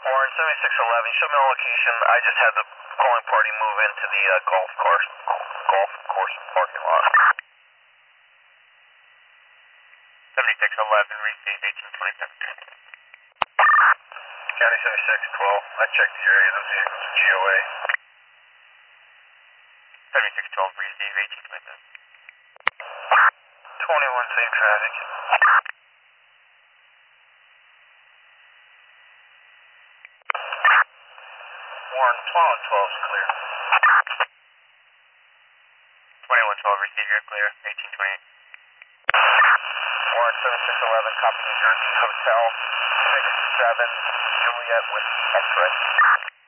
Warren 7611, show me a location. I just had the calling party move into the golf course parking lot. 7611, receive 1827. County 7612, I checked the area, those vehicles are GOA. 7612, receive 1827. 21, same traffic. Warren 1212 is clear. 2112, receive, you're clear, 1828. Warren 7611, copy New Jersey Hotel 67 Juliet with X-ray.